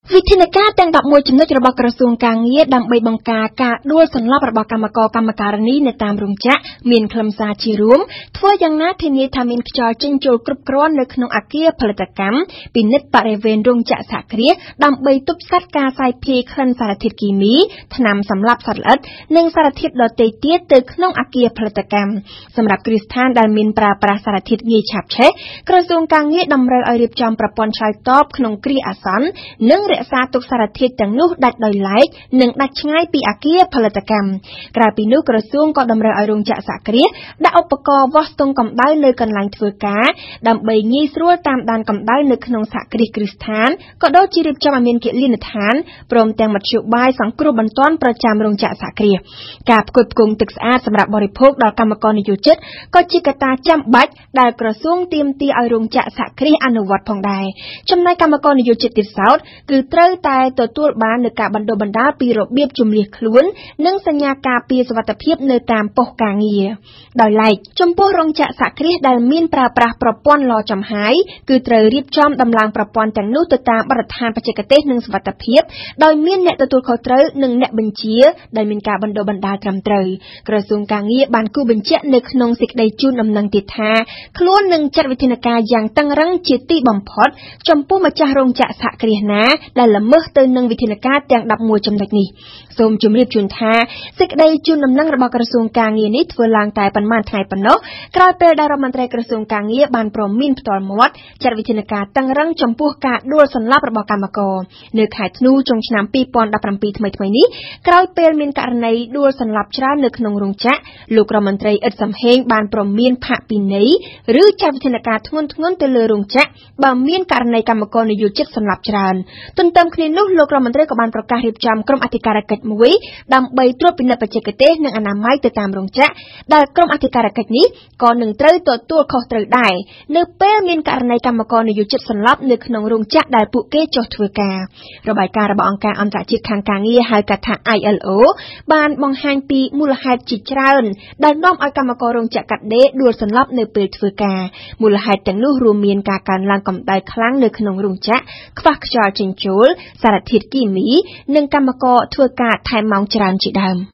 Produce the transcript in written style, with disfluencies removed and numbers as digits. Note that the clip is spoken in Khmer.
វិធានការទាំង11ចំណុចរបស់ក្រសួងការងារដើម្បីបង្ការការដួលសន្លប់របស់កម្មករកម្មការិនីនៅតាមរោងចក្រមានខ្លឹមសារជារួមធ្វើយ៉ាងណាធានាថាមានខ្យល់ចេញចូលគ្រប់គ្រាន់នៅក្នុងអគារផលិតកម្មពិនិត្យបរិវេណរោងចក្រសហគ្រាសដើម្បីទប់ស្កាត់ការសាយភាយក្លិនសារធាតុគីមីថ្នាំសម្លាប់សត្វល្អិតនិងសារធាតុដទៃទៀតទៅក្នុងអគារផលិតកម្មសម្រាប់គ្រឹះស្ថានដែលមានប្រើប្រាស់សារធាតុងាយឆាបឆេះក្រសួងការងារតម្រូវឲ្យរៀបចំប្រព័ន្ធឆ្លើយតបក្នុងគ្រាអាសន្ននិងរក្សាទុកសារធាតុទាំងនោះដាច់ដោយឡែកនិងដាច់ឆ្ងាយពីអគារផលិតកម្មក្រៅពីនោះក្រសួងក៏តម្រូវឲ្យរោងចក្រសហគ្រាសដាក់ឧបករណ៍វាស់ស្ទង់កម្ដៅនៅកន្លែងធ្វើការដើម្បីងាយស្រួលតាមដានកម្ដៅនៅក្នុងសហគ្រាសគ្រឹះស្ថានក៏ដូចជារៀបចំឲ្យមានគិលានដ្ឋានព្រមទាំងមធ្យោបាយសង្គ្រោះបន្ទាន់ប្រចាំរោងចក្រសហគ្រាសការផ្គត់ផ្គង់ទឹកស្អាតសម្រាប់បរិភោគដល់កម្មករនិយោជិតក៏ជាកត្តាចាំបាច់ដែលក្រសួងទាមទារឲ្យរោងចក្រសហគ្រាសអនុវត្តផងដែរចំណែកកម្មករនិយោជិតទៀតសោតគឺត្រូវតែទទួលបាននូវការបណ្ដុះបណ្ដាលពីរបៀបជំនះខ្លួននិងសញ្ញាការពារសុវត្ថិភាពនៅតាមប៉ុស្តិ៍ការងារដោយឡែកចំពោះរោងចក្រសហគ្រាសដែលមានប្រើប្រាស់ប្រព័ន្ធឡចំហាយគឺត្រូវរៀបចំដំឡើងប្រព័ន្ធទាំងនោះទៅតាមបទដ្ឋានបច្ចេកទេសនិងសុវត្ថិភាពដោយមានអ្នកទទួលខុសត្រូវនិងអ្នកបញ្ជាដែលមានការបណ្ដុះបណ្ដាលត្រឹមត្រូវក្រសួងការងារបានគូបញ្ជាក់នៅក្នុងសេចក្តីជូនដំណឹងទៀតថាខ្លួននឹងចាត់វិធានការយ៉ាងតឹងរ៉ឹងជាទីបំផុតចំពោះម្ចាស់រោងចក្រសហគ្រាសណាដែលល្មើសទៅនឹងវិធានការទាំង11ចំណុចនេះសូមជម្រាបជូនថាសេចក្តីជូនដំណឹងរបស់ក្រសួងការងារនេះធ្វើឡើងតែប៉ុន្មានថ្ងៃប៉ុណ្ណោះក្រោយពេលដែលរដ្ឋមន្ត្រីក្រសួងការងារបានព្រមានផ្ទាល់មាត់ចាត់វិធានការតឹងរ៉ឹងចំពោះការដួលសន្លប់របស់កម្មករនៅខែធ្នូចុងឆ្នាំ2017ថ្មីនេះក្រោយពេលមានករណីដួលសន្លប់ច្រើននៅក្នុងរោងចក្រលោករដ្ឋមន្ត្រីអ៊ិតសំហេងបានព្រមានផាកពិន័យឬចាត់វិធានការធ្ងន់ធ្ងរទៅលើរោងចក្របើមានករណីកម្មករនិយោជិតសន្លប់ច្រើនទន្ទឹមគ្នានោះលោករដ្ឋមន្ត្រីក៏បានប្រកាសរៀបចំក្រុមអធិការកិច្ចមួយដើម្បីត្រួតពិនិត្យបច្ចេកទេសនិងអនាម័យទៅតាមរោងចក្រដែលក្រុមអធិការកិច្ចនេះក៏នឹងត្រូវទទួលខុសត្រូវដែរនៅពេលមានករណីកម្មករនិយោជិតសន្លប់នៅក្នុងរោងចក្រដែលពួកគេចុះធ្វើការរបាយការណ៍របស់អង្គការអន្តរជាតិខាងការងារហៅកាត់ថា ILO បានបង្ហាញពីមូលហេតុជាច្រើនដែលនាំឲ្យកម្មកររោងចក្រកាត់ដេរដួលសន្លប់នៅពេលធ្វើការមូលហេតុទាំងនោះរួមមានការកើនឡើងកម្ដៅខ្លាំងនៅក្នុងរោងចក្រខ្វះខ្យល់ចេញចូលសារធាតុគីមីនិងកម្មករធ្វើការថែមម៉ោងច្រើនជាដើម